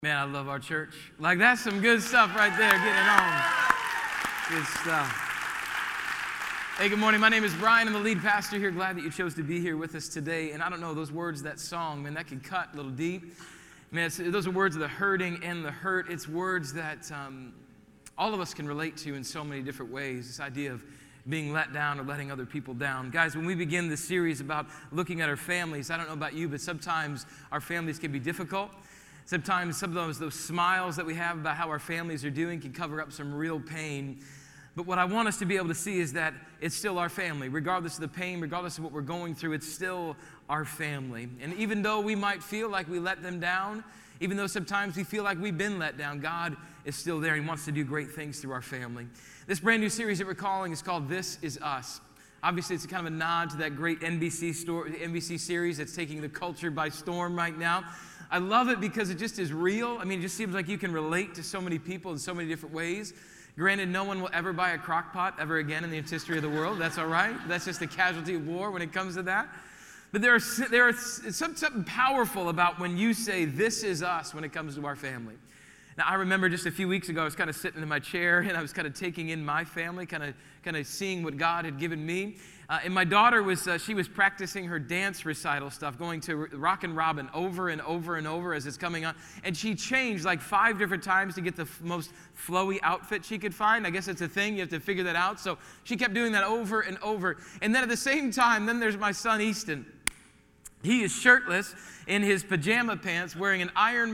Man, I love our church. Like, that's some good stuff right there, getting it on. Good stuff. Hey, good morning. My name is Brian. I'm the lead pastor here. Glad that you chose to be here with us today. And I don't know, those words, that song, man, that can cut a little deep. Man, those are words of the hurting and the hurt. It's words that all of us can relate to in so many different ways. This idea of being let down or letting other people down. Guys, when we begin this series about looking at our families, I don't know about you, but sometimes our families can be difficult. Sometimes some of those smiles that we have about how our families are doing can cover up some real pain. But what I want us to be able to see is that it's still our family. Regardless of the pain, regardless of what we're going through, it's still our family. And even though we might feel like we let them down, even though sometimes we feel like we've been let down, God is still there. He wants to do great things through our family. This brand new series that we're calling is called This Is Us. Obviously, it's kind of a nod to that great NBC series that's taking the culture by storm right now. I love it because it just is real. I mean, it just seems like you can relate to so many people in so many different ways. Granted, no one will ever buy a crock pot ever again in the history of the world. That's all right. That's just a casualty of war when it comes to that. But there is something powerful about when you say, this is us, when it comes to our family. Now, I remember just a few weeks ago, I was kind of sitting in my chair, and I was kind of taking in my family, kind of seeing what God had given me. And my daughter she was practicing her dance recital stuff, going to Rockin' Robin over and over and over as it's coming on. And she changed like 5 different times to get the most flowy outfit she could find. I guess it's a thing. You have to figure that out. So she kept doing that over and over. And then at the same time, then there's my son, Easton. He is shirtless in his pajama pants, wearing an Iron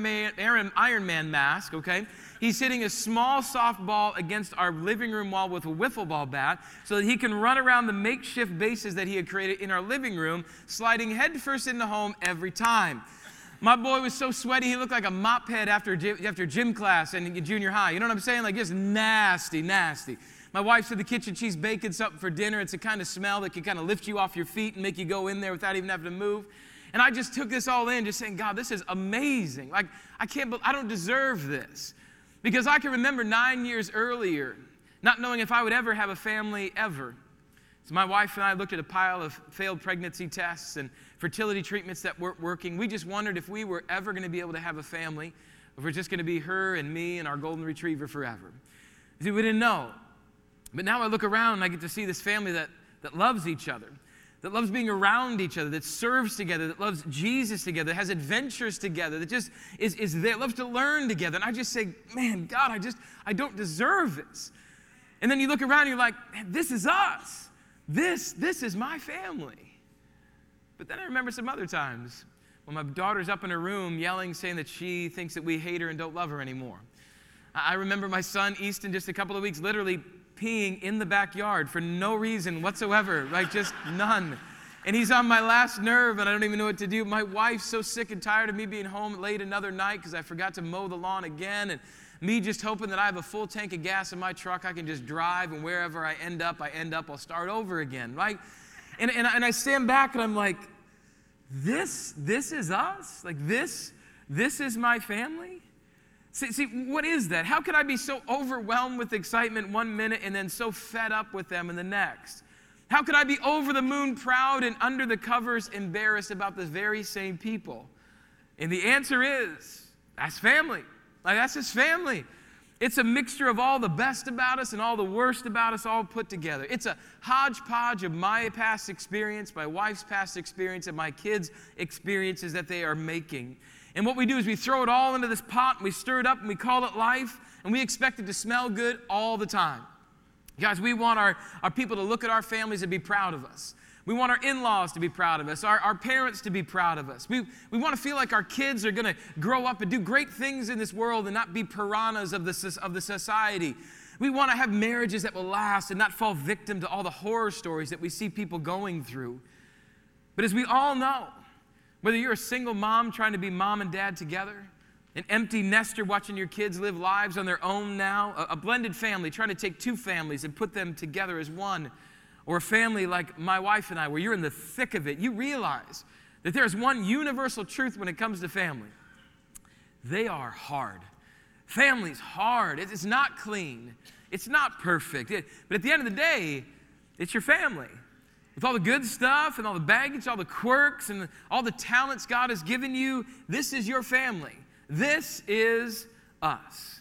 Man mask, okay? He's hitting a small softball against our living room wall with a wiffle ball bat so that he can run around the makeshift bases that he had created in our living room, sliding headfirst into home every time. My boy was so sweaty, he looked like a mop head after gym class in junior high. You know what I'm saying? Like, just nasty, nasty. My wife's in the kitchen, she's baking something for dinner. It's a kind of smell that can kind of lift you off your feet and make you go in there without even having to move. And I just took this all in, just saying, God, this is amazing. Like, I don't deserve this. Because I can remember 9 years earlier, not knowing if I would ever have a family ever. So my wife and I looked at a pile of failed pregnancy tests and fertility treatments that weren't working. We just wondered if we were ever going to be able to have a family, if we're just going to be her and me and our golden retriever forever. See, we didn't know. But now I look around and I get to see this family that loves each other, that loves being around each other, that serves together, that loves Jesus together, that has adventures together, that just is there, loves to learn together. And I just say, man, God, I don't deserve this. And then you look around and you're like, man, this is us. This is my family. But then I remember some other times when my daughter's up in her room yelling, saying that she thinks that we hate her and don't love her anymore. I remember my son, Easton, just a couple of weeks, literally peeing in the backyard for no reason whatsoever, like just none. And he's on my last nerve, and I don't even know what to do. My wife's so sick and tired of me being home late another night because I forgot to mow the lawn again, and me just hoping that I have a full tank of gas in my truck. I can just drive, and wherever I end up, I'll start over again, right? And I stand back, and I'm like, this is us? Like, this is my family? See, what is that? How could I be so overwhelmed with excitement one minute and then so fed up with them in the next? How could I be over the moon proud and under the covers embarrassed about the very same people? And the answer is, that's family. Like, that's just family. It's a mixture of all the best about us and all the worst about us all put together. It's a hodgepodge of my past experience, my wife's past experience, and my kids' experiences that they are making. And what we do is we throw it all into this pot, and we stir it up, and we call it life, and we expect it to smell good all the time. Guys, we want our people to look at our families and be proud of us. We want our in-laws to be proud of us, our parents to be proud of us. We want to feel like our kids are going to grow up and do great things in this world and not be piranhas of the society. We want to have marriages that will last and not fall victim to all the horror stories that we see people going through. But as we all know, whether you're a single mom trying to be mom and dad together, an empty nester watching your kids live lives on their own now, a blended family trying to take 2 families and put them together as one, or a family like my wife and I, where you're in the thick of it, you realize that there's one universal truth when it comes to family. They are hard. Family's hard. It's not clean. It's not perfect. But at the end of the day, it's your family. With all the good stuff and all the baggage, all the quirks and all the talents God has given you, this is your family. This is us.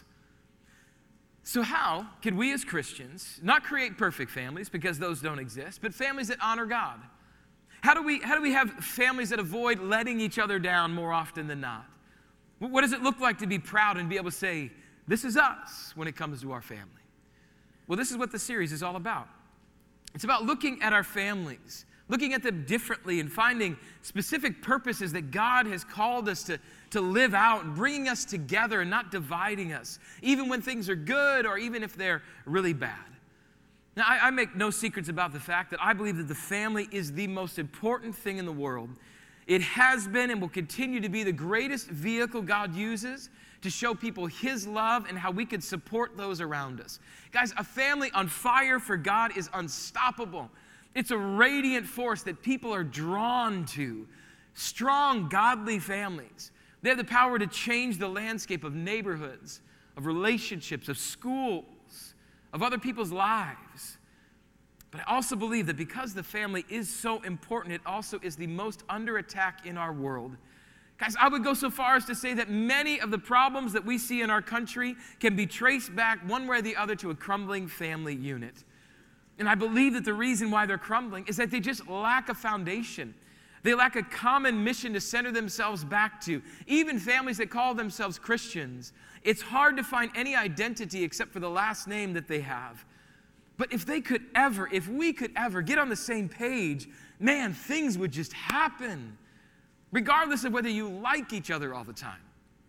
So how can we as Christians not create perfect families, because those don't exist, but families that honor God? How do we have families that avoid letting each other down more often than not? What does it look like to be proud and be able to say, this is us when it comes to our family? Well, this is what the series is all about. It's about looking at our families, looking at them differently and finding specific purposes that God has called us to live out and bringing us together and not dividing us, even when things are good or even if they're really bad. Now, I make no secrets about the fact that I believe that the family is the most important thing in the world. It has been and will continue to be the greatest vehicle God uses to show people His love and how we could support those around us. Guys, a family on fire for God is unstoppable. It's a radiant force that people are drawn to. Strong, godly families. They have the power to change the landscape of neighborhoods, of relationships, of schools, of other people's lives. But I also believe that because the family is so important, it also is the most under attack in our world. Guys, I would go so far as to say that many of the problems that we see in our country can be traced back one way or the other to a crumbling family unit. And I believe that the reason why they're crumbling is that they just lack a foundation. They lack a common mission to center themselves back to. Even families that call themselves Christians, it's hard to find any identity except for the last name that they have. But if we could ever get on the same page, man, things would just happen, regardless of whether you like each other all the time.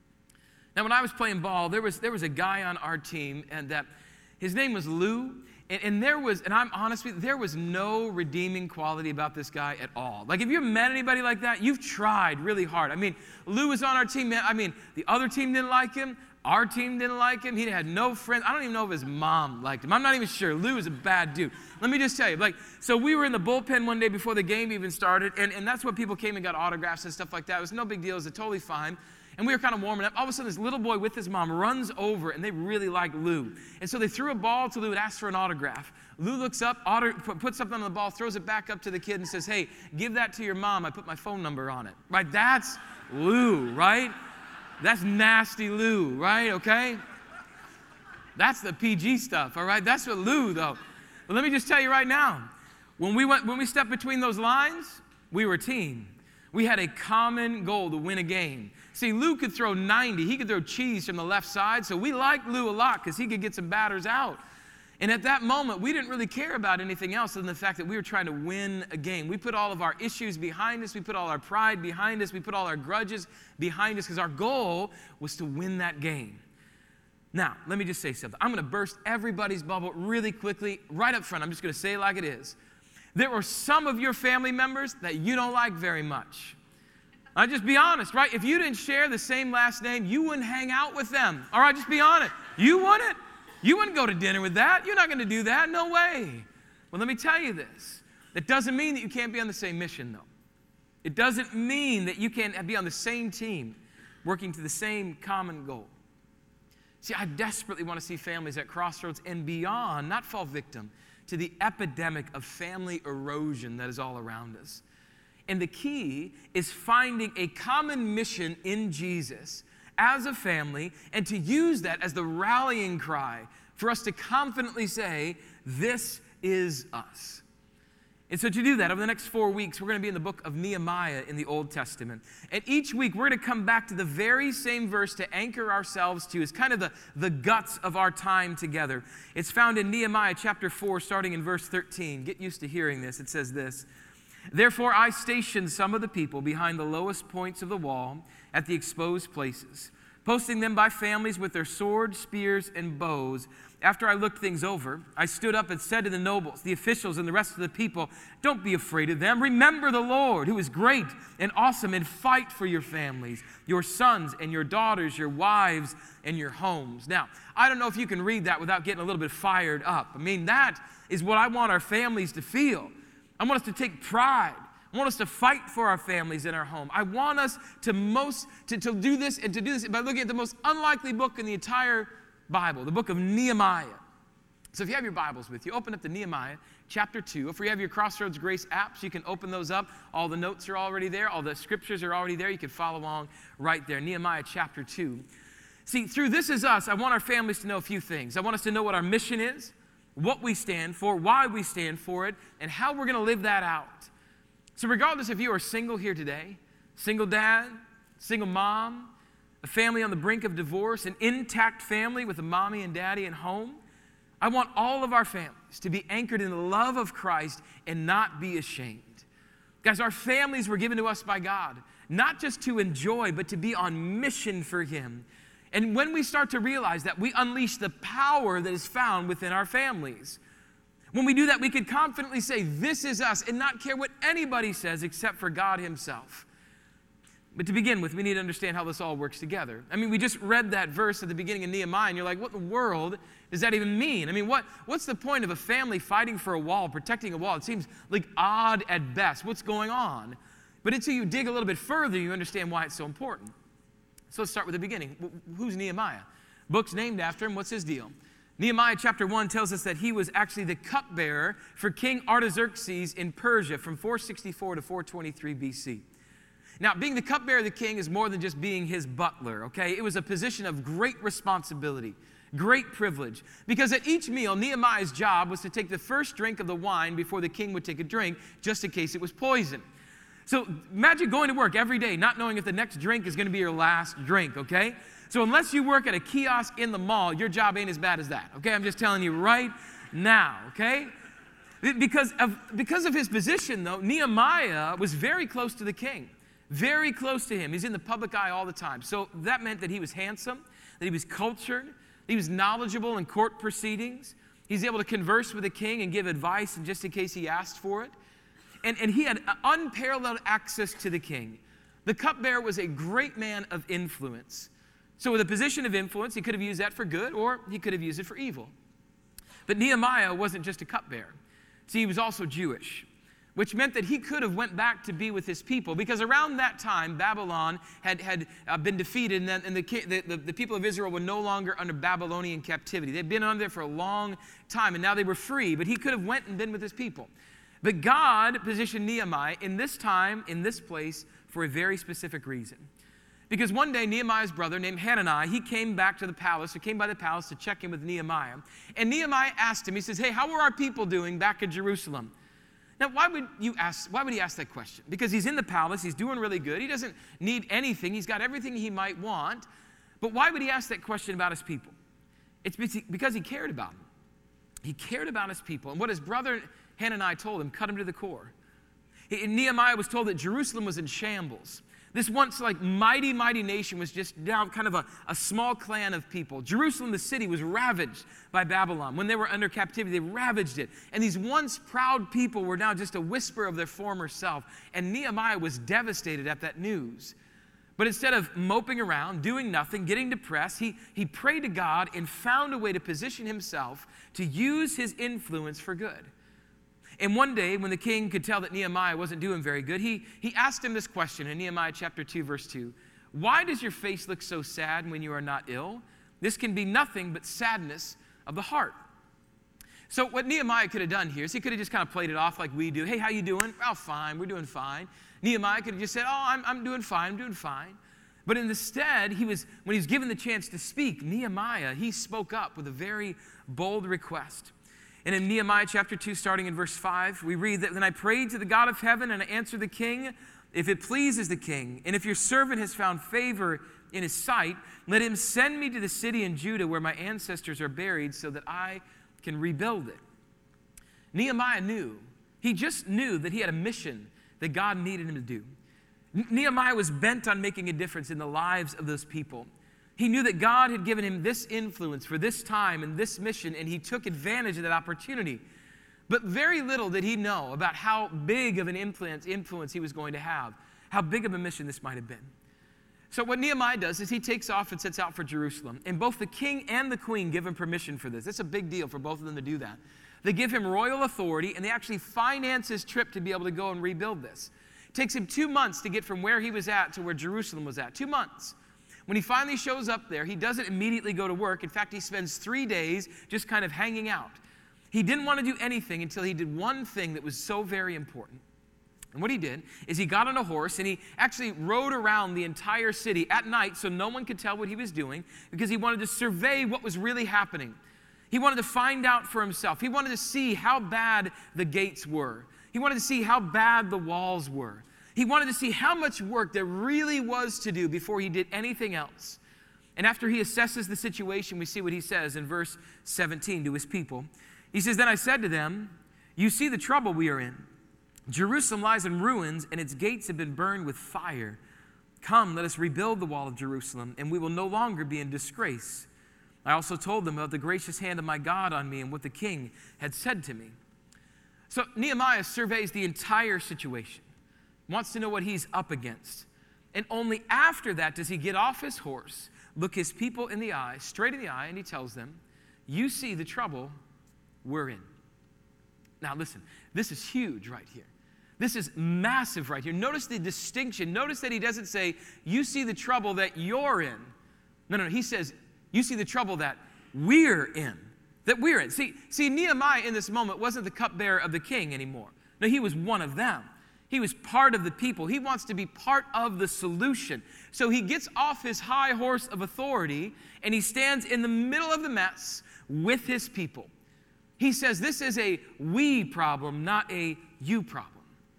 Now, when I was playing ball, there was a guy on our team, and his name was Lou. And I'm honest with you, there was no redeeming quality about this guy at all. Like, if you've met anybody like that, you've tried really hard. I mean, Lou was on our team, man. I mean, the other team didn't like him. Our team didn't like him. He had no friends. I don't even know if his mom liked him. I'm not even sure. Lou is a bad dude. Let me just tell you, so we were in the bullpen one day before the game even started, and that's when people came and got autographs and stuff like that. It was no big deal. It was totally fine. And we were kind of warming up. All of a sudden, this little boy with his mom runs over, and they really like Lou. And so they threw a ball to Lou and asked for an autograph. Lou looks up, puts something on the ball, throws it back up to the kid and says, hey, give that to your mom. I put my phone number on it. Right? That's Lou, right? That's nasty Lou, right? Okay? That's the PG stuff, all right? That's what Lou, though. But let me just tell you right now, when we stepped between those lines, we were a team. We had a common goal to win a game. See, Lou could throw 90. He could throw cheese from the left side, so we liked Lou a lot because he could get some batters out. And at that moment, we didn't really care about anything else than the fact that we were trying to win a game. We put all of our issues behind us. We put all our pride behind us. We put all our grudges behind us because our goal was to win that game. Now, let me just say something. I'm going to burst everybody's bubble really quickly right up front. I'm just going to say it like it is. There are some of your family members that you don't like very much. I'll just be honest, right? If you didn't share the same last name, you wouldn't hang out with them. All right, just be honest. You wouldn't. You wouldn't go to dinner with that. You're not going to do that. No way. Well, let me tell you this. That doesn't mean that you can't be on the same mission, though. It doesn't mean that you can't be on the same team, working to the same common goal. See, I desperately want to see families at Crossroads and beyond not fall victim to the epidemic of family erosion that is all around us. And the key is finding a common mission in Jesus as a family and to use that as the rallying cry for us to confidently say, this is us. And so to do that, over the next 4 weeks, we're going to be in the book of Nehemiah in the Old Testament. And each week, we're going to come back to the very same verse to anchor ourselves to as kind of the guts of our time together. It's found in Nehemiah chapter 4, starting in verse 13. Get used to hearing this. It says this, therefore I stationed some of the people behind the lowest points of the wall at the exposed places, posting them by families with their swords, spears, and bows. After I looked things over, I stood up and said to the nobles, the officials, and the rest of the people, don't be afraid of them. Remember the Lord, who is great and awesome, and fight for your families, your sons and your daughters, your wives and your homes. Now, I don't know if you can read that without getting a little bit fired up. I mean, that is what I want our families to feel. I want us to take pride. I want us to fight for our families in our home. I want us to do this by looking at the most unlikely book in the entire Bible, the book of Nehemiah. So if you have your Bibles with you, open up to Nehemiah chapter 2. If you have your Crossroads Grace apps, you can open those up. All the notes are already there. All the scriptures are already there. You can follow along right there. Nehemiah chapter 2. See, through This Is Us, I want our families to know a few things. I want us to know what our mission is, what we stand for, why we stand for it, and how we're going to live that out. So regardless if you are single here today, single dad, single mom, a family on the brink of divorce, an intact family with a mommy and daddy at home, I want all of our families to be anchored in the love of Christ and not be ashamed. Guys, our families were given to us by God, not just to enjoy, but to be on mission for Him. And when we start to realize that, we unleash the power that is found within our families. When we do that, we can confidently say, this is us, and not care what anybody says except for God Himself. But to begin with, we need to understand how this all works together. I mean, we just read that verse at the beginning of Nehemiah, and you're like, what in the world does that even mean? I mean, what's the point of a family fighting for a wall, protecting a wall? It seems like odd at best. What's going on? But until you dig a little bit further, you understand why it's so important. So let's start with the beginning. Who's Nehemiah? Book's named after him. What's his deal? Nehemiah chapter 1 tells us that he was actually the cupbearer for King Artaxerxes in Persia from 464 to 423 BC. Now, being the cupbearer of the king is more than just being his butler, okay? It was a position of great responsibility, great privilege, because at each meal, Nehemiah's job was to take the first drink of the wine before the king would take a drink, just in case it was poison. So imagine going to work every day not knowing if the next drink is going to be your last drink, okay? So unless you work at a kiosk in the mall, your job ain't as bad as that, okay? I'm just telling you right now, okay? Because of his position, though, Nehemiah was very close to the king. Very close to him. He's in the public eye all the time. So that meant that he was handsome, that he was cultured, that he was knowledgeable in court proceedings. He's able to converse with the king and give advice just in case he asked for it. And he had unparalleled access to the king. The cupbearer was a great man of influence. So with a position of influence, he could have used that for good or he could have used it for evil. But Nehemiah wasn't just a cupbearer. See, he was also Jewish, which meant that he could have went back to be with his people, because around that time, Babylon had been defeated, and the people of Israel were no longer under Babylonian captivity. They'd been under there for a long time, and now they were free, but he could have went and been with his people. But God positioned Nehemiah in this time, in this place, for a very specific reason. Because one day, Nehemiah's brother named Hanani, he came back to the palace, or came by the palace to check in with Nehemiah. And Nehemiah asked him, he says, hey, how are our people doing back in Jerusalem? Now, why would he ask that question? Because he's in the palace, he's doing really good, he doesn't need anything, he's got everything he might want. But why would he ask that question about his people? It's because he cared about them. He cared about his people. And what his brother Hanani told him cut him to the core. Nehemiah was told that Jerusalem was in shambles. This once like mighty, mighty nation was just now kind of a small clan of people. Jerusalem, the city, was ravaged by Babylon. When they were under captivity, they ravaged it. And these once proud people were now just a whisper of their former self. And Nehemiah was devastated at that news. But instead of moping around, doing nothing, getting depressed, he prayed to God and found a way to position himself to use his influence for good. And one day, when the king could tell that Nehemiah wasn't doing very good, he asked him this question in Nehemiah chapter 2, verse 2. Why does your face look so sad when you are not ill? This can be nothing but sadness of the heart. So what Nehemiah could have done here is he could have just kind of played it off like we do. Hey, how you doing? Oh, fine. We're doing fine. Nehemiah could have just said, oh, I'm doing fine. I'm doing fine. But instead, when he was given the chance to speak, Nehemiah, he spoke up with a very bold request. And in Nehemiah chapter 2, starting in verse 5, we read that, then I prayed to the God of heaven and I answered the king, if it pleases the king, and if your servant has found favor in his sight, let him send me to the city in Judah where my ancestors are buried so that I can rebuild it. Nehemiah knew. He just knew that he had a mission that God needed him to do. Nehemiah was bent on making a difference in the lives of those people. He knew that God had given him this influence for this time and this mission, and he took advantage of that opportunity. But very little did he know about how big of an influence he was going to have, how big of a mission this might have been. So what Nehemiah does is he takes off and sets out for Jerusalem. And both the king and the queen give him permission for this. It's a big deal for both of them to do that. They give him royal authority, and they actually finance his trip to be able to go and rebuild this. It takes him 2 months to get from where he was at to where Jerusalem was at. 2 months. When he finally shows up there, he doesn't immediately go to work. In fact, he spends 3 days just kind of hanging out. He didn't want to do anything until he did one thing that was so very important. And what he did is he got on a horse and he actually rode around the entire city at night so no one could tell what he was doing, because he wanted to survey what was really happening. He wanted to find out for himself. He wanted to see how bad the gates were. He wanted to see how bad the walls were. He wanted to see how much work there really was to do before he did anything else. And after he assesses the situation, we see what he says in verse 17 to his people. He says, "Then I said to them, you see the trouble we are in. Jerusalem lies in ruins, and its gates have been burned with fire. Come, let us rebuild the wall of Jerusalem, and we will no longer be in disgrace. I also told them about the gracious hand of my God on me and what the king had said to me." So Nehemiah surveys the entire situation, wants to know what he's up against. And only after that does he get off his horse, look his people in the eye, straight in the eye, and he tells them, "You see the trouble we're in." Now listen, this is huge right here. This is massive right here. Notice the distinction. Notice that he doesn't say, "You see the trouble that you're in." No. He says, "You see the trouble that we're in." That we're in. See, Nehemiah in this moment wasn't the cupbearer of the king anymore. No, he was one of them. He was part of the people. He wants to be part of the solution. So he gets off his high horse of authority and he stands in the middle of the mess with his people. He says this is a we problem, not a you problem.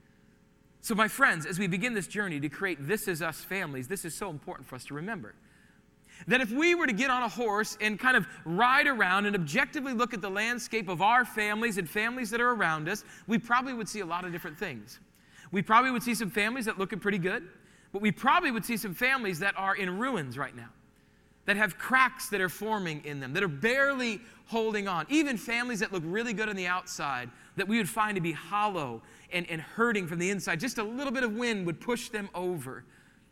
So my friends, as we begin this journey to create This Is Us families, this is so important for us to remember. That if we were to get on a horse and kind of ride around and objectively look at the landscape of our families and families that are around us, we probably would see a lot of different things. We probably would see some families that look pretty good, but we probably would see some families that are in ruins right now, that have cracks that are forming in them, that are barely holding on. Even families that look really good on the outside, that we would find to be hollow and hurting from the inside. Just a little bit of wind would push them over.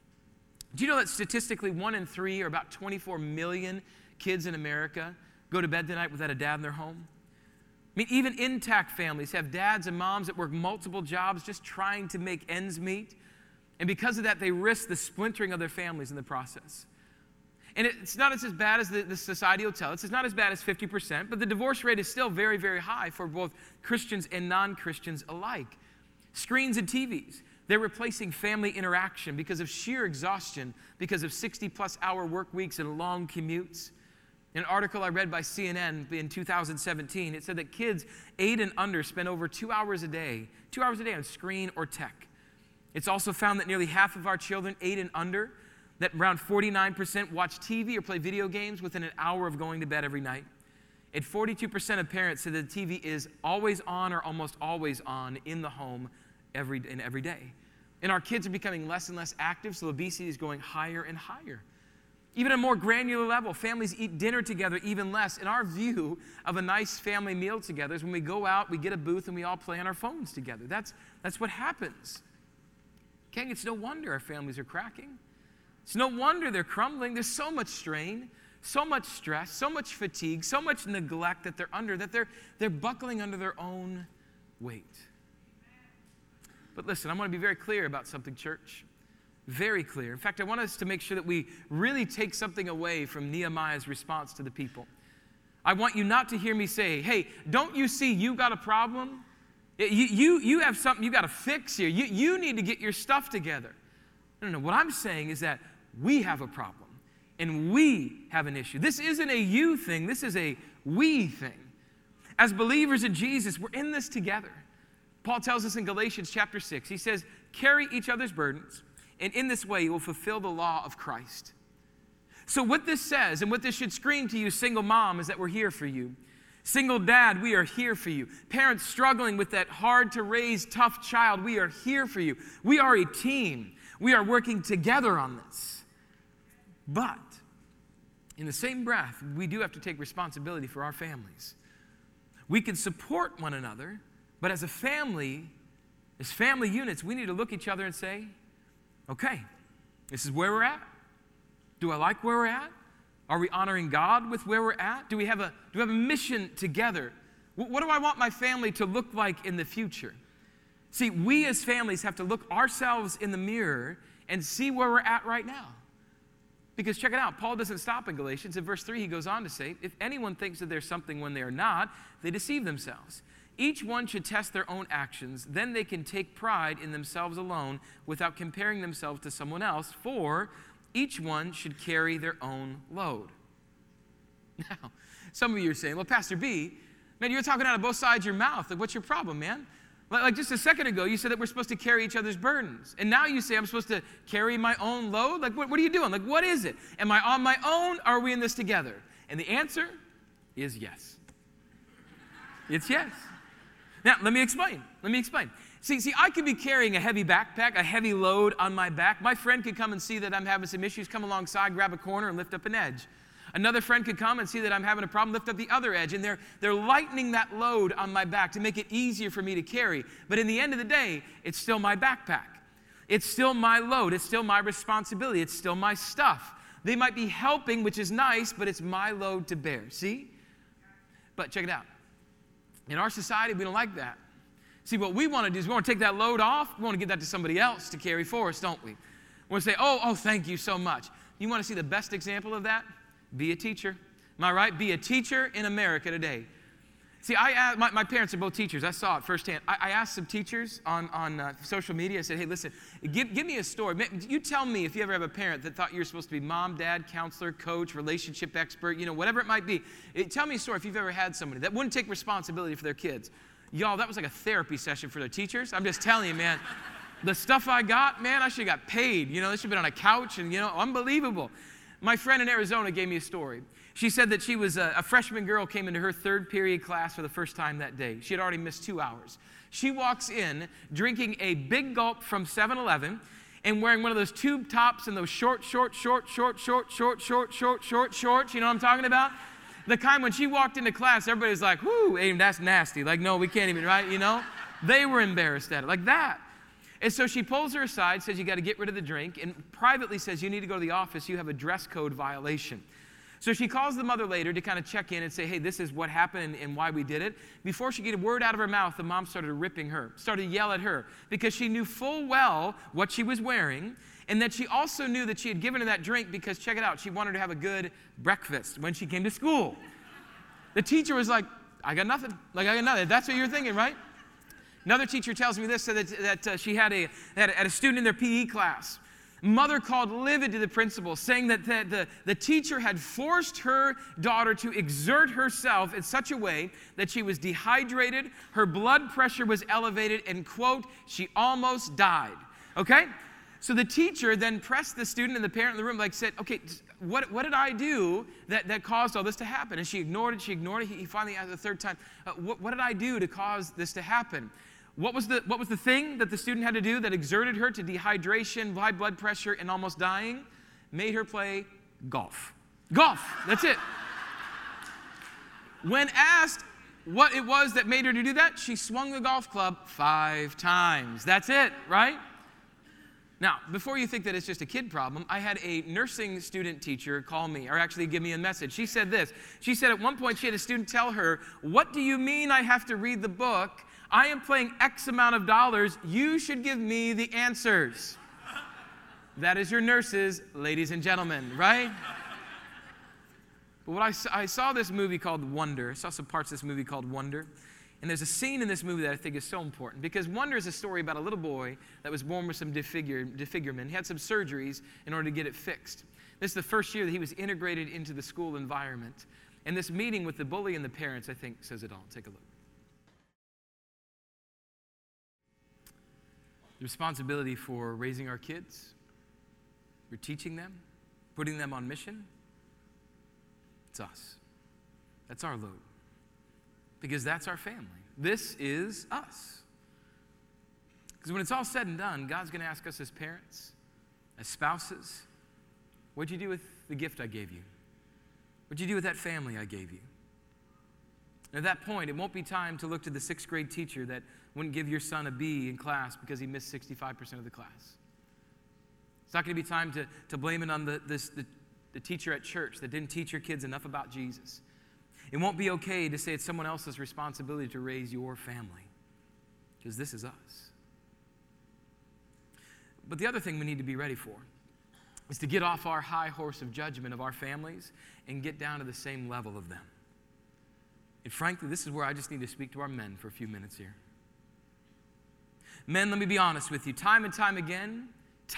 Do you know that statistically 1 in 3, or about 24 million kids in America, go to bed tonight without a dad in their home? I mean, even intact families have dads and moms that work multiple jobs just trying to make ends meet. And because of that, they risk the splintering of their families in the process. And it's not as bad as the society will tell us. It's not as bad as 50%, but the divorce rate is still very, very high for both Christians and non-Christians alike. Screens and TVs, they're replacing family interaction because of sheer exhaustion, because of 60-plus hour work weeks and long commutes. In an article I read by CNN in 2017, it said that kids 8 and under spend over 2 hours a day on screen or tech. It's also found that nearly half of our children 8 and under, that around 49% watch TV or play video games within an hour of going to bed every night. And 42% of parents say that the TV is always on or almost always on in the home every day. And our kids are becoming less and less active, so obesity is going higher and higher. Even at a more granular level, families eat dinner together even less. And our view of a nice family meal together is when we go out, we get a booth, and we all play on our phones together. That's what happens. King, it's no wonder our families are cracking. It's no wonder they're crumbling. There's so much strain, so much stress, so much fatigue, so much neglect that they're under, that they're buckling under their own weight. But listen, I want to be very clear about something, church. Very clear. In fact, I want us to make sure that we really take something away from Nehemiah's response to the people. I want you not to hear me say, "Hey, don't you see you got a problem? You have something you got to fix here. You need to get your stuff together." No. What I'm saying is that we have a problem and we have an issue. This isn't a you thing. This is a we thing. As believers in Jesus, we're in this together. Paul tells us in Galatians chapter 6, he says, "Carry each other's burdens, and in this way you will fulfill the law of Christ." So what this says, and what this should scream to you, single mom, is that we're here for you. Single dad, we are here for you. Parents struggling with that hard-to-raise, tough child, we are here for you. We are a team. We are working together on this. But in the same breath, we do have to take responsibility for our families. We can support one another, but as a family, as family units, we need to look at each other and say, okay, this is where we're at. Do I like where we're at? Are we honoring God with where we're at? Do we have a mission together? What do I want my family to look like in the future? See, we as families have to look ourselves in the mirror and see where we're at right now. Because check it out, Paul doesn't stop in Galatians. In verse 3, he goes on to say, if anyone thinks that there's something when they are not, they deceive themselves. Each one should test their own actions. Then they can take pride in themselves alone without comparing themselves to someone else, for each one should carry their own load. Now, some of you are saying, well, Pastor B, man, you're talking out of both sides of your mouth. Like, what's your problem, man? Like just a second ago, you said that we're supposed to carry each other's burdens. And now you say I'm supposed to carry my own load? Like, what are you doing? Like, what is it? Am I on my own, or are we in this together? And the answer is yes. It's yes. Now, let me explain. See, I could be carrying a heavy backpack, a heavy load on my back. My friend could come and see that I'm having some issues, come alongside, grab a corner, and lift up an edge. Another friend could come and see that I'm having a problem, lift up the other edge, and they're lightening that load on my back to make it easier for me to carry. But in the end of the day, it's still my backpack. It's still my load. It's still my responsibility. It's still my stuff. They might be helping, which is nice, but it's my load to bear. See? But check it out. In our society, we don't like that. See, what we want to do is we want to take that load off. We want to give that to somebody else to carry for us, don't we? We want to say, oh, thank you so much. You want to see the best example of that? Be a teacher. Am I right? Be a teacher in America today. See, my parents are both teachers. I saw it firsthand. I asked some teachers on social media. I said, hey, listen, give me a story. You tell me if you ever have a parent that thought you were supposed to be mom, dad, counselor, coach, relationship expert, whatever it might be. Tell me a story if you've ever had somebody that wouldn't take responsibility for their kids. Y'all, that was like a therapy session for their teachers. I'm just telling you, man. The stuff I got, man, I should have got paid. They should have been on a couch and, unbelievable. My friend in Arizona gave me a story. She said that she was a freshman girl, came into her third period class for the first time that day. She had already missed 2 hours. She walks in drinking a big gulp from 7-Eleven and wearing one of those tube tops and those short shorts. You know what I'm talking about? The kind when she walked into class, everybody's like, whoo, Aiden, that's nasty. Like, no, we can't even, right? They were embarrassed at it, like that. And so she pulls her aside, says you got to get rid of the drink, and privately says you need to go to the office. You have a dress code violation. So she calls the mother later to kind of check in and say, hey, this is what happened and why we did it. Before she could get a word out of her mouth, the mom started ripping her, started to yell at her because she knew full well what she was wearing, and that she also knew that she had given her that drink because, check it out, she wanted to have a good breakfast when she came to school. The teacher was like, I got nothing. That's what you're thinking, right? Another teacher tells me this, that she had a student in their PE class. Mother called livid to the principal, saying that the teacher had forced her daughter to exert herself in such a way that she was dehydrated, her blood pressure was elevated, and, quote, she almost died. Okay? So the teacher then pressed the student and the parent in the room, said, okay, what did I do that caused all this to happen? And she ignored it. He finally asked the third time, what did I do to cause this to happen? What was the thing that the student had to do that exerted her to dehydration, high blood pressure, and almost dying? Made her play golf. Golf, that's it. When asked what it was that made her to do that, she swung the golf club 5 times. That's it, right? Now, before you think that it's just a kid problem, I had a nursing student teacher call me, or actually give me a message. She said this. She said at one point she had a student tell her, what do you mean I have to read the book? I am paying X amount of dollars. You should give me the answers. That is your nurses, ladies and gentlemen, right? But I saw this movie called Wonder. I saw some parts of this movie called Wonder. And there's a scene in this movie that I think is so important because Wonder is a story about a little boy that was born with some disfigurement. He had some surgeries in order to get it fixed. This is the first year that he was integrated into the school environment. And this meeting with the bully and the parents, I think, says it all. Take a look. The responsibility for raising our kids, for teaching them, putting them on mission, it's us. That's our load. Because that's our family. This is us. Because when it's all said and done, God's going to ask us as parents, as spouses, what'd you do with the gift I gave you? What'd you do with that family I gave you? And at that point, it won't be time to look to the 6th grade teacher that wouldn't give your son a B in class because he missed 65% of the class. It's not going to be time to blame it on the teacher at church that didn't teach your kids enough about Jesus. It won't be okay to say it's someone else's responsibility to raise your family because this is us. But the other thing we need to be ready for is to get off our high horse of judgment of our families and get down to the same level of them. And frankly, this is where I just need to speak to our men for a few minutes here. Men, let me be honest with you. Time and time again,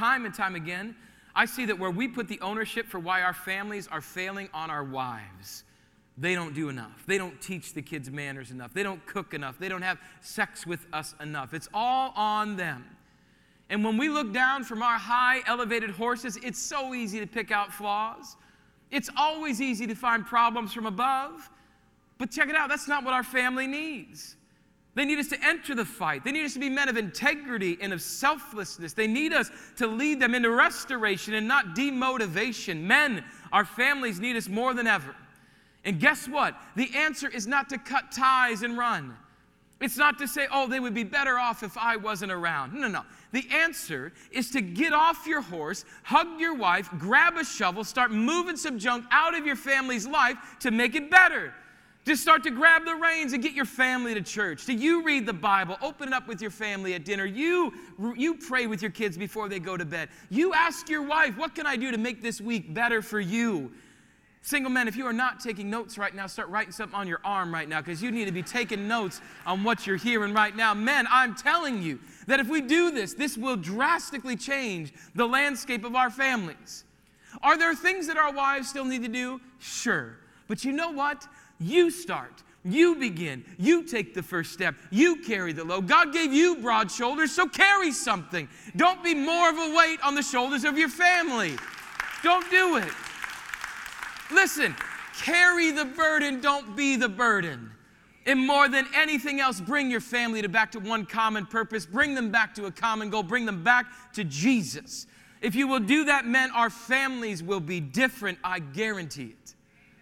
I see that where we put the ownership for why our families are failing on our wives, they don't do enough. They don't teach the kids manners enough. They don't cook enough. They don't have sex with us enough. It's all on them. And when we look down from our high elevated horses, it's so easy to pick out flaws. It's always easy to find problems from above. But check it out, that's not what our family needs. They need us to enter the fight. They need us to be men of integrity and of selflessness. They need us to lead them into restoration and not demotivation. Men, our families need us more than ever. And guess what? The answer is not to cut ties and run. It's not to say, oh, they would be better off if I wasn't around. No. The answer is to get off your horse, hug your wife, grab a shovel, start moving some junk out of your family's life to make it better. Just start to grab the reins and get your family to church. Do you read the Bible? Open it up with your family at dinner. You pray with your kids before they go to bed. You ask your wife, what can I do to make this week better for you? Single men, if you are not taking notes right now, start writing something on your arm right now because you need to be taking notes on what you're hearing right now. Men, I'm telling you that if we do this, this will drastically change the landscape of our families. Are there things that our wives still need to do? Sure. But you know what? You start. You begin. You take the first step. You carry the load. God gave you broad shoulders, so carry something. Don't be more of a weight on the shoulders of your family. Don't do it. Listen, carry the burden, don't be the burden. And more than anything else, bring your family back to one common purpose. Bring them back to a common goal. Bring them back to Jesus. If you will do that, men, our families will be different. I guarantee it.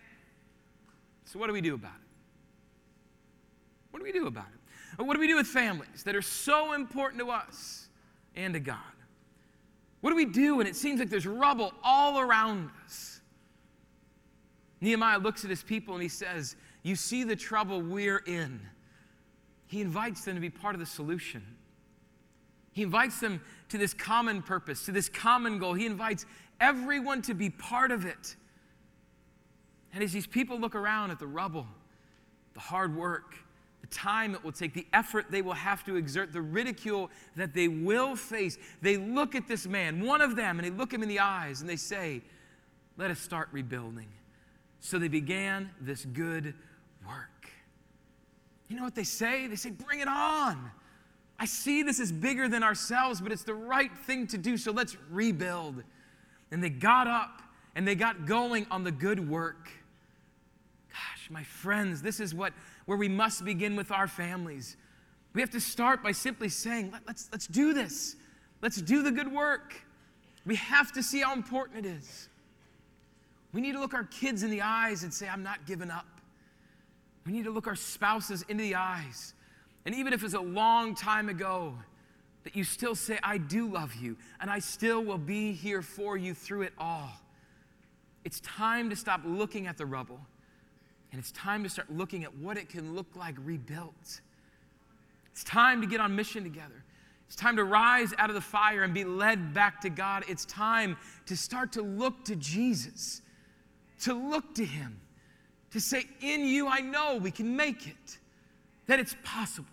So what do we do about it? What do we do about it? What do we do with families that are so important to us and to God? What do we do when it seems like there's rubble all around us? Nehemiah looks at his people and he says, you see the trouble we're in. He invites them to be part of the solution. He invites them to this common purpose, to this common goal. He invites everyone to be part of it. And as these people look around at the rubble, the hard work, the time it will take, the effort they will have to exert, the ridicule that they will face, they look at this man, one of them, and they look him in the eyes and they say, let us start rebuilding. So they began this good work. You know what they say? They say, bring it on. I see this is bigger than ourselves, but it's the right thing to do, so let's rebuild. And they got up and they got going on the good work. Gosh, my friends, this is where we must begin with our families. We have to start by simply saying, let's do this. Let's do the good work. We have to see how important it is. We need to look our kids in the eyes and say, I'm not giving up. We need to look our spouses into the eyes. And even if it's a long time ago, that you still say, I do love you, and I still will be here for you through it all. It's time to stop looking at the rubble, and it's time to start looking at what it can look like rebuilt. It's time to get on mission together. It's time to rise out of the fire and be led back to God. It's time to start to look to Jesus, to look to him, to say, in you I know we can make it, that it's possible.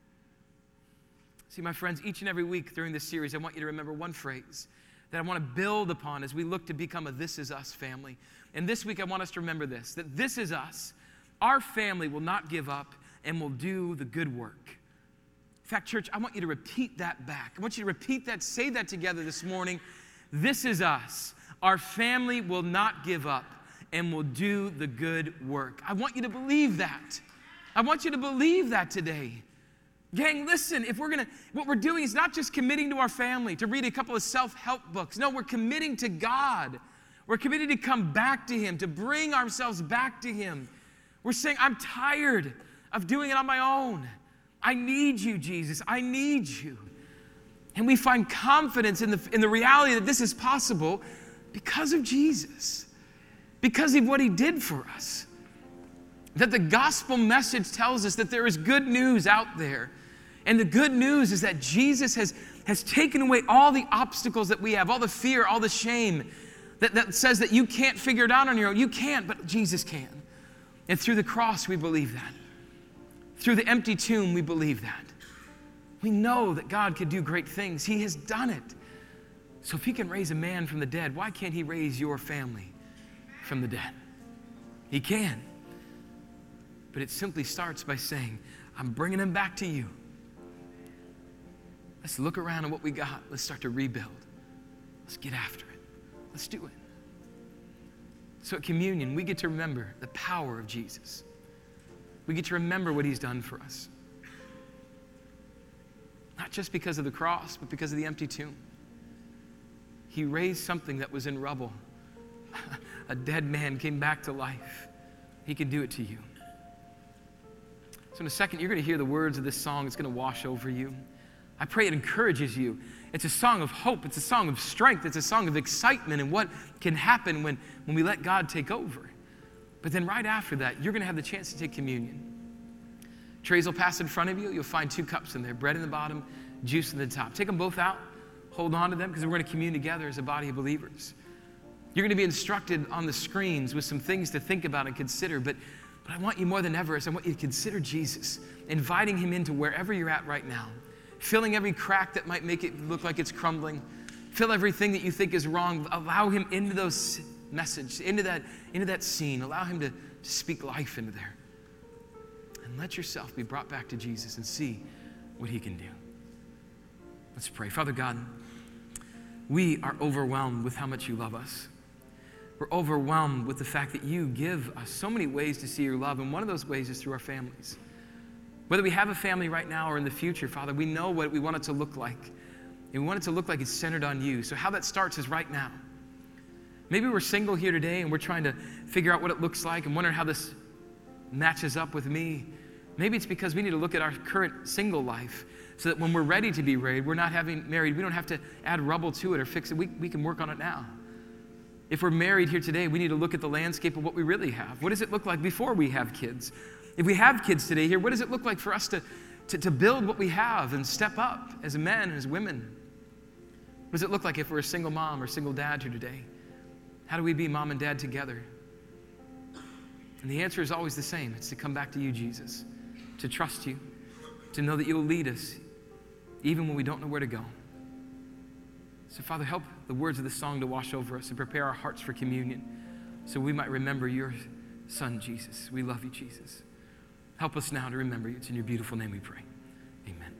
See, my friends, each and every week during this series, I want you to remember one phrase that I want to build upon as we look to become a This Is Us family. And this week, I want us to remember this, that this is us. Our family will not give up and will do the good work. In fact, church, I want you to repeat that back. I want you to repeat that, say that together this morning. This is us. Our family will not give up and will do the good work. I want you to believe that. I want you to believe that today. Gang, listen, what we're doing is not just committing to our family, to read a couple of self-help books. No, we're committing to God. We're committed to come back to him, to bring ourselves back to him. We're saying, I'm tired of doing it on my own. I need you, Jesus. I need you. And we find confidence in the reality that this is possible because of Jesus, because of what he did for us. That the gospel message tells us that there is good news out there. And the good news is that Jesus has taken away all the obstacles that we have, all the fear, all the shame that says that you can't figure it out on your own. You can't, but Jesus can. And through the cross, we believe that. Through the empty tomb, we believe that. We know that God could do great things. He has done it. So if he can raise a man from the dead, why can't he raise your family from the dead? He can. But it simply starts by saying, I'm bringing him back to you. Let's look around at what we got. Let's start to rebuild. Let's get after it. Let's do it. So at communion, we get to remember the power of Jesus. We get to remember what he's done for us. Not just because of the cross, but because of the empty tomb. He raised something that was in rubble. A dead man came back to life. He can do it to you. So in a second, you're going to hear the words of this song. It's going to wash over you. I pray it encourages you. It's a song of hope. It's a song of strength. It's a song of excitement and what can happen when we let God take over. But then right after that, you're going to have the chance to take communion. Trays will pass in front of you. You'll find 2 cups in there, bread in the bottom, juice in the top. Take them both out. Hold on to them because we're going to commune together as a body of believers. You're going to be instructed on the screens with some things to think about and consider. But I want you more than ever is I want you to consider Jesus, inviting him into wherever you're at right now. Filling every crack that might make it look like it's crumbling. Fill everything that you think is wrong. Allow him into those messages, into that scene. Allow him to speak life into there. And let yourself be brought back to Jesus and see what he can do. Let's pray. Father God, we are overwhelmed with how much you love us. We're overwhelmed with the fact that you give us so many ways to see your love, and one of those ways is through our families. Whether we have a family right now or in the future, Father, we know what we want it to look like. And we want it to look like it's centered on you. So how that starts is right now. Maybe we're single here today and we're trying to figure out what it looks like and wondering how this matches up with me. Maybe it's because we need to look at our current single life so that when we're ready to be married, we don't have to add rubble to it or fix it. We can work on it now. If we're married here today, we need to look at the landscape of what we really have. What does it look like before we have kids? If we have kids today here, what does it look like for us to build what we have and step up as men and as women? What does it look like if we're a single mom or single dad here today? How do we be mom and dad together? And the answer is always the same. It's to come back to you, Jesus, to trust you, to know that you will lead us even when we don't know where to go. So, Father, help the words of this song to wash over us and prepare our hearts for communion so we might remember your Son, Jesus. We love you, Jesus. Help us now to remember you. It's in your beautiful name we pray. Amen.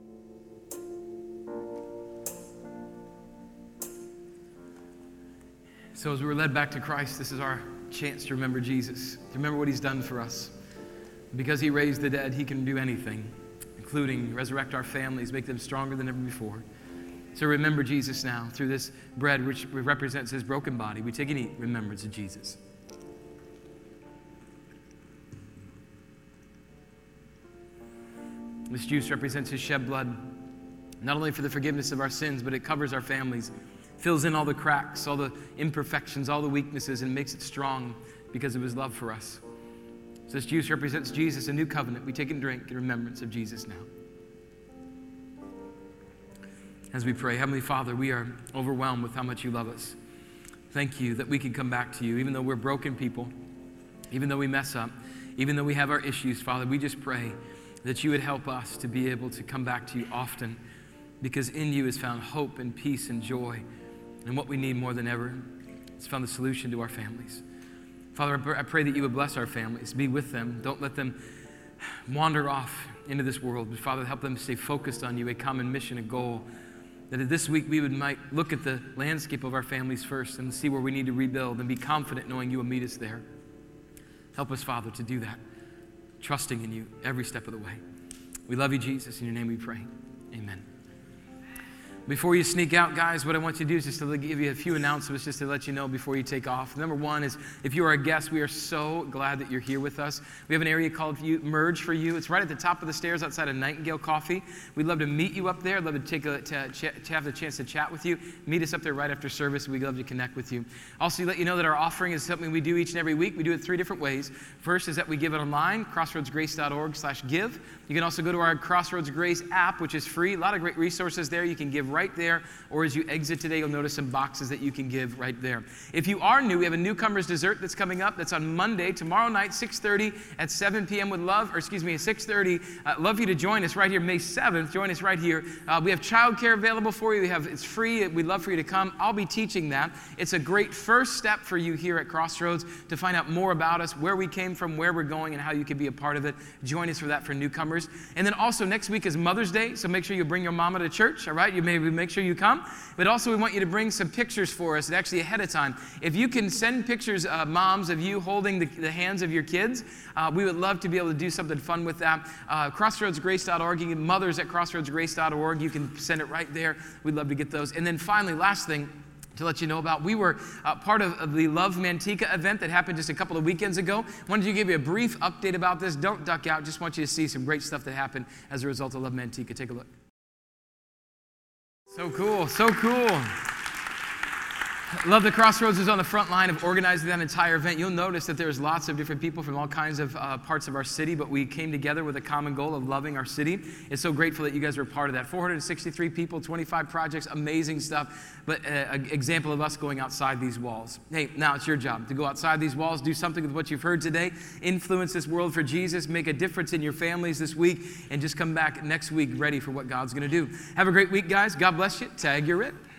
So as we're led back to Christ, this is our chance to remember Jesus, to remember what he's done for us. Because he raised the dead, he can do anything, including resurrect our families, make them stronger than ever before. So remember Jesus now through this bread, which represents his broken body. We take and eat remembrance of Jesus. This juice represents his shed blood, not only for the forgiveness of our sins, but it covers our families, fills in all the cracks, all the imperfections, all the weaknesses, and makes it strong because of his love for us. So this juice represents Jesus, a new covenant. We take and drink in remembrance of Jesus now. As we pray, Heavenly Father, we are overwhelmed with how much you love us. Thank you that we can come back to you, even though we're broken people, even though we mess up, even though we have our issues, Father. We just pray that you would help us to be able to come back to you often, because in you is found hope and peace and joy. And what we need more than ever is found the solution to our families. Father, I pray that you would bless our families. Be with them. Don't let them wander off into this world. But Father, help them stay focused on you, a common mission, a goal. That this week we might look at the landscape of our families first and see where we need to rebuild and be confident knowing you will meet us there. Help us, Father, to do that, trusting in you every step of the way. We love you, Jesus. In your name we pray. Amen. Before you sneak out, guys, what I want you to do is just to give you a few announcements just to let you know before you take off. Number one is, if you are a guest, we are so glad that you're here with us. We have an area called Merge for You. It's right at the top of the stairs outside of Nightingale Coffee. We'd love to meet you up there. I'd love to have the chance to chat with you. Meet us up there right after service. We'd love to connect with you. Also, let you know that our offering is something we do each and every week. We do it 3 different ways. First is that we give it online, crossroadsgrace.org/give. You can also go to our Crossroads Grace app, which is free. A lot of great resources there. You can give right there, or as you exit today, you'll notice some boxes that you can give right there. If you are new, we have a newcomer's dessert that's coming up. That's on Monday, tomorrow night, 6:30 at 7 p.m. At 6:30. Love you to join us right here, May 7th. Join us right here. We have childcare available for you. It's free. We'd love for you to come. I'll be teaching that. It's a great first step for you here at Crossroads to find out more about us, where we came from, where we're going, and how you can be a part of it. Join us for that for newcomers. And then also next week is Mother's Day, so make sure you bring your mama to church, all right? You maybe make sure you come. But also we want you to bring some pictures for us, actually ahead of time. If you can send pictures, moms, of you holding the hands of your kids, we would love to be able to do something fun with that. CrossroadsGrace.org, you can mothers at CrossroadsGrace.org. You can send it right there. We'd love to get those. And then finally, last thing to let you know about, we were part of the Love Manteca event that happened just a couple of weekends ago. Wanted to give you a brief update about this. Don't duck out. Just want you to see some great stuff that happened as a result of Love Manteca. Take a look. So cool, so cool. Love the Crossroads is on the front line of organizing that entire event. You'll notice that there's lots of different people from all kinds of parts of our city, but we came together with a common goal of loving our city. It's so grateful that you guys were part of that. 463 people, 25 projects, amazing stuff, but an example of us going outside these walls. Hey, now it's your job to go outside these walls, do something with what you've heard today, influence this world for Jesus, make a difference in your families this week, and just come back next week ready for what God's going to do. Have a great week, guys. God bless you. Tag, you're it.